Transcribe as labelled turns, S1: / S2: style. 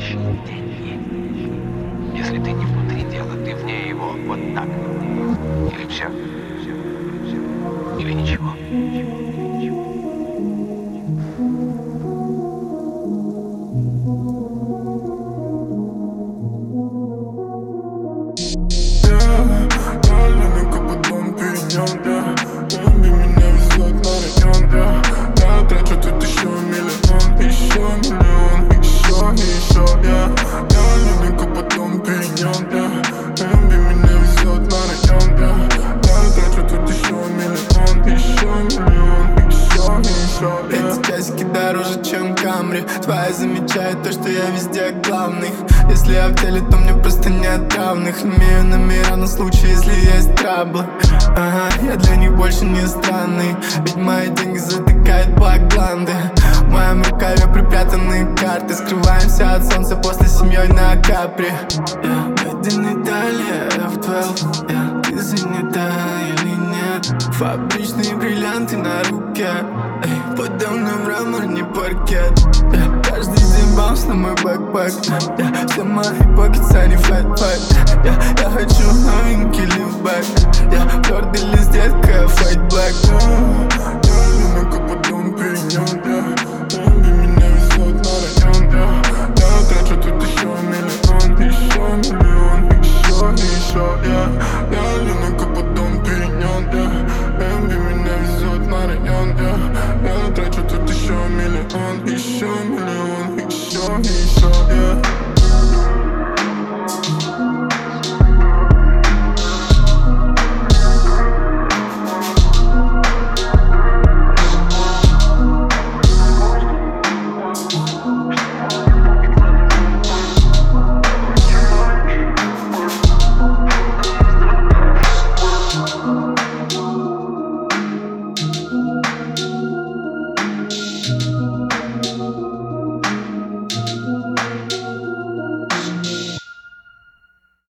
S1: настоящие деньги. Если ты не внутри дела, ты вне его. Вот так. Или все. Или ничего.
S2: Эти часики дороже, чем Камри. Твоя замечает то, что я везде главный. Если я в деле, то мне просто нет равных. Имею номера на случай, если есть траблы. Ага, я для них больше не странный. Ведь мои деньги затыкают бакланды. В моем рукаве припрятаны карты. Скрываемся от солнца после семьей на Капри. Made in Italia, F12. Ты занята или нет? Фабричные бриллианты на руке. Подо мной мрамор, не паркет. Каждый день баунс на мой бэкпэк. Все мои покетс, они фэт. Я хочу новенький лифтбэк. Твердый лист, детка, fight black.